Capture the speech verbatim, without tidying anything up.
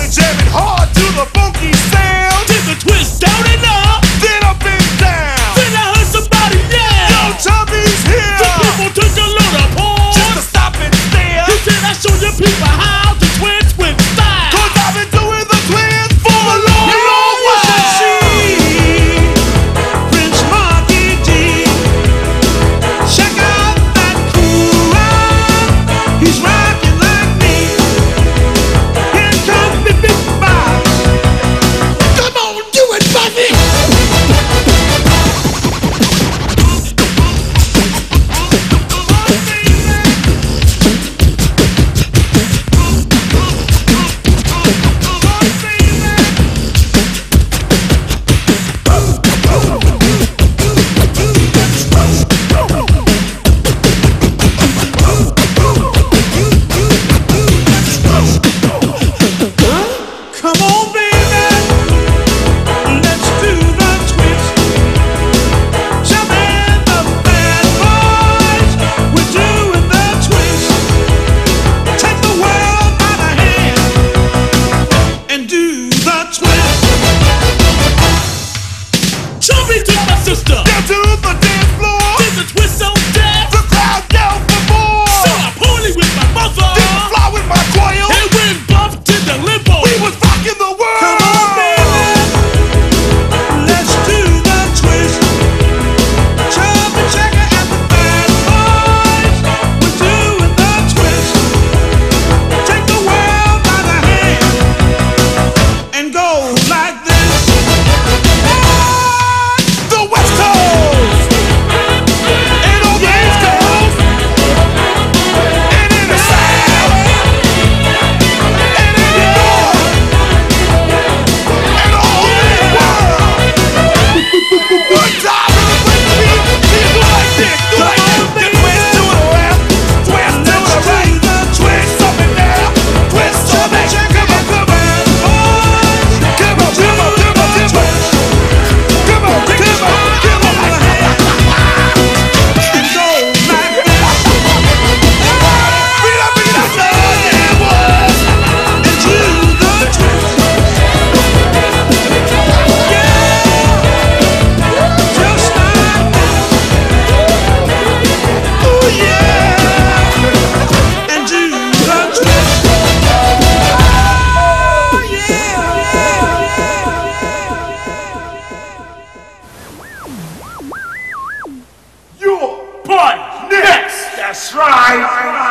jamming hard to the funky sound. Did the twist down and up, Then up and down. then I heard somebody yell. Yo, Chubby's here. The people took a load of porn. Just to stop and stare. He said I show you people how to twist with style. Cause I've been doing the twins for a long, You long should while. see Prince Marky G. Check out that cool ride. He's rocking like me. Here comes the big boss. Come on, do it, Buffy. Come on, baby, let's do the twist. Jump in the bad boys, we're doing the twist. Take the world by the hand and do the twist. Chubby took my sister Down to the dance floor. did the twist on death. The crowd yelled for more. So I party with my mother Did the fly with my choir. and went buff to the limbo. We was rocking the world. Come on, baby, let's do the twist. Chubby checker and the bad boys, we're doing the twist. Take the world by the hand and go like this. The West Coast. And on the East Coast. And in the South. And in the North. And all over the world. One time in the place to be. See you do like this. Do like this. You twist to the left. Twist to the right. Twist up and down. Twist to the back. Come on, come on. Come on, come on, come on, come on. Come on, come on, come on. And go like this. Beat up, beat up, yeah, boys. And do the twist. Just like that. Ooh, yeah. And do the twist. Your party next. That's right.